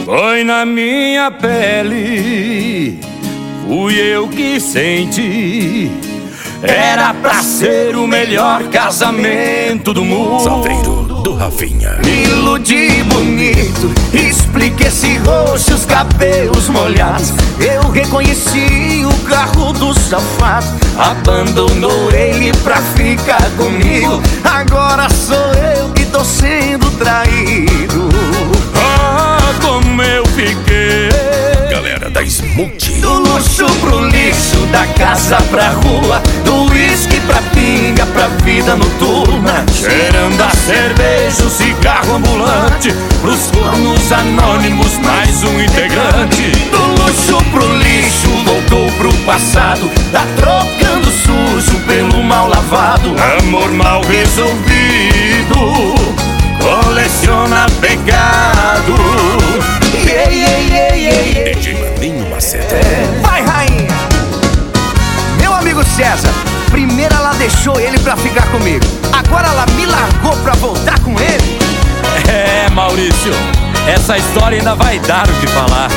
Foi na minha pele, fui eu que senti. Era pra ser o melhor casamento do mundo. Salveiro do Rafinha. Me iludi bonito, expliquei esse rosto, os cabelos molhados. Eu reconheci o carro do safado. Abandonou ele pra ficar comigo. Agora sou eu que tô sendo traído. Ah, como eu fiquei. Galera da Smooth. Do luxo pro lixo, da casa pra rua, do uísque pra pinga, pra vida noturna. Cheirando a cerveja, o cigarro ambulante, pros fornos anônimos, mais um integrante. Do luxo pro lixo, voltou pro passado. Tá trocando sujo pelo mal lavado. Amor mal resolvido, coleciona pecado. DJ Maninho Maceta. Vai, rainha! Meu amigo César, primeiro ela deixou ele pra ficar comigo. Agora ela me largou pra voltar com ele. É, Maurício, essa história ainda vai dar o que falar.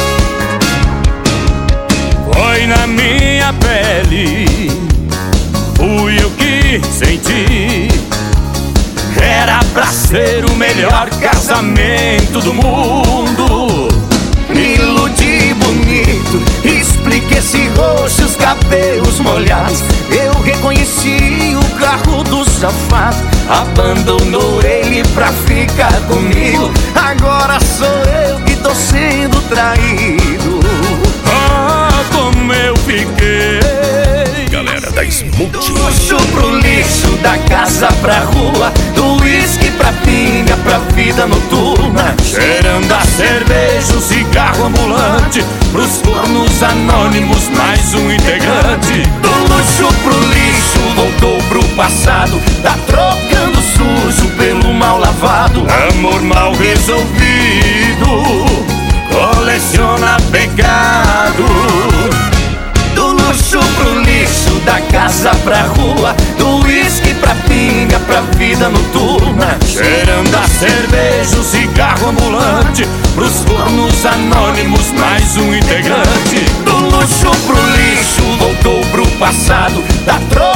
Foi na minha pele, fui eu que senti. Era pra ser o melhor casamento do mundo. Me iludi bonito, expliquei esse rosto, os cabelos molhados. Eu reconheci o carro do safado. Abandonou ele pra ficar comigo. Agora sou eu que tô sendo traído. Ah, como eu fiquei. Galera da Smooth. Do luxo pro lixo, da casa pra rua, do uísque pra pinga, pra vida noturna. Cheirando a cerveja, o cigarro ambulante, pros fornos anônimos, mais um integrante. Do luxo pro lixo, voltou pro passado. Tá trocando sujo pelo mal lavado. Amor mal resolvido, coleciona pecado. Do luxo pro lixo, da casa pra rua, do uísque pra pinga, pra vida noturna. Cheirando a cerveja, o cigarro ambulante, pros fornos anônimos, mais um integrante. Do luxo pro lixo, voltou pro passado. Tá trocando